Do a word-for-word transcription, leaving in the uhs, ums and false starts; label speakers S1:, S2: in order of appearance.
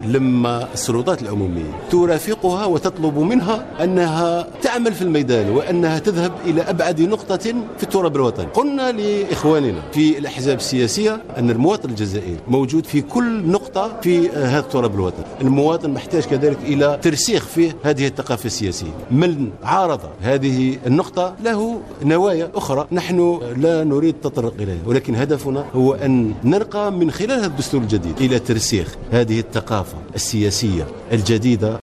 S1: لما السلطات العمومية ترافقها وتطلب منها أنها تعمل في الميدان وأنها تذهب إلى أبعد نقطة في التراب الوطني. قلنا لإخواننا في الأحزاب السياسية أن المواطن الجزائري موجود في كل نقطة في هذا التراب الوطني. المواطن محتاج كذلك إلى ترسيخ في هذه الثقافة السياسية. من عارض هذه النقطة له نوايا أخرى نحن لا نريد تطرق إليها، ولكن هدفنا هو أن نرقى من خلال هذا الدستور الجديد إلى ترسيخ هذه الثقافة السياسية الجديدة